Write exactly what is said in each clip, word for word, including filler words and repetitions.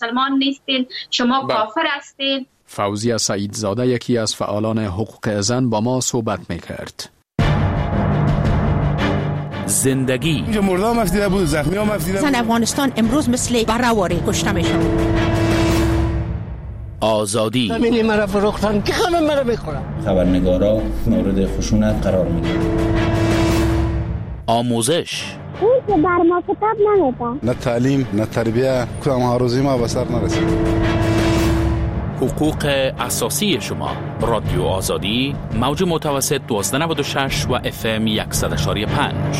مسلمان نیستین، شما با. کافر هستین. فوزیه سعیدزاده یکی از فعالان حقوق زن با ما صحبت میکرد. زندگی اینجا مرده هم افتیده بود، زخمی هم افتیده بود. زن افغانستان امروز مثل برآوری کشته میشن. آزادی زمینی مرا فروختن که همه مرا میخورن. خبرنگارا مورد خشونت قرار میگیرن. آموزش اون که بر ما کتاب نمیده. نه تعلیم نه تربیه، کدام هاروزی ما به سر نرسید. حقوق اساسی شما. رادیو آزادی، موج متوسط دوازده نود و شش و اف ام صد و یک و پنج.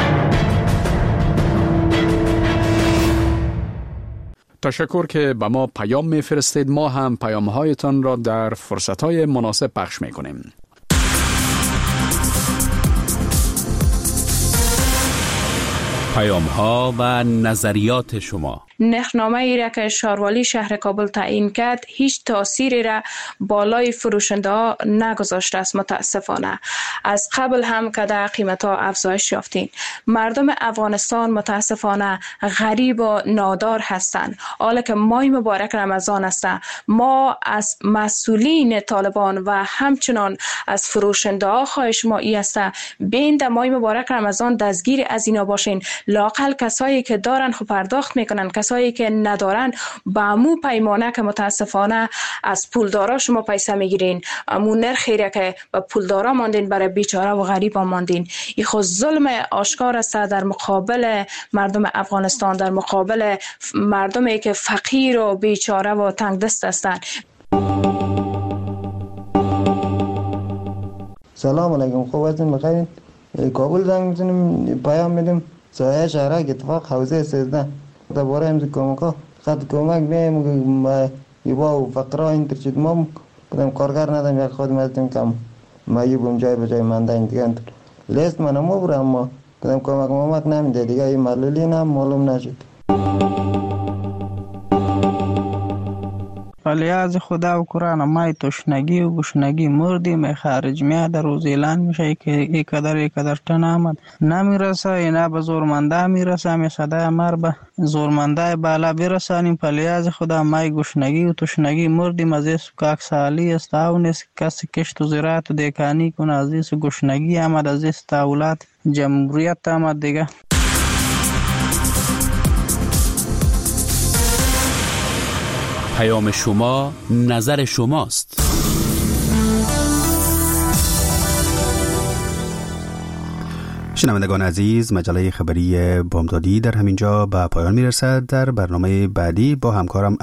تشکر که به ما پیام میفرستید. ما هم پیام هایتان را در فرصت های مناسب پخش میکنیم. پیام ها و نظریات شما. نرخنامه ای را که شاروالی شهر کابل تعیین کرد هیچ تأثیری را بالای فروشنده ها نگذاشته است. متاسفانه از قبل هم که در قیمت ها افزایش یافتین. مردم افغانستان متاسفانه غریب و نادار هستند. حالا که ماه مبارک رمضان است، ما از مسئولین طالبان و همچنان از فروشنده ها خواهش ما ای است بین در ماه مبارک رمضان دستگیر از اینا باشین. لاقل کسایی که دارن خب پرداخت میکنن، کسایی که ندارن با امو پیمانه که متاسفانه از پولدارا شما پیسه میگیرین، امو نرخی را که با پولدارا ماندین برای بیچاره و غریب ماندین. این خود ظلم آشکار است در مقابل مردم افغانستان، در مقابل مردمی که فقیر و بیچاره و تنگ دست هستند. سلام علیکم، خوب هستین؟ بخیر؟ کابل زنگ میزنیم پیام میدیم سایه شهرک اتفاق حوزه سیزده دوباره امز کمکا خط کمک میم یبا و فقرا این ترشید ما کدام کارگر ندم یک خودم هستیم کم ما یبون جای به جای منده این دیگه لیست من هم برم اما کدام کمک مامک نمیده دیگه این معلولی نم معلوم نشد. ولی از خدا و قرآن مای تشنگی و گشنگی مردی می خارج میاد در روز اعلان میشه که یک قدر یک قدر تن آمد نمیرسه، اینا به زورمنده میرسه، می صدای مر به زورمنده بالا برسانیم. ولی از خدا مای گشنگی و تشنگی مردیم. از این سکاک سالی است اون است کسی کشت و زراعت و دیکانی کنه. از این گشنگی آمد، از این دولت جمهوریت آمد دیگه. پیام شما نظر شماست. شنوندگان عزیز، مجله خبری بامدادی در همینجا به پایان میرسد. در برنامه بعدی با همکارم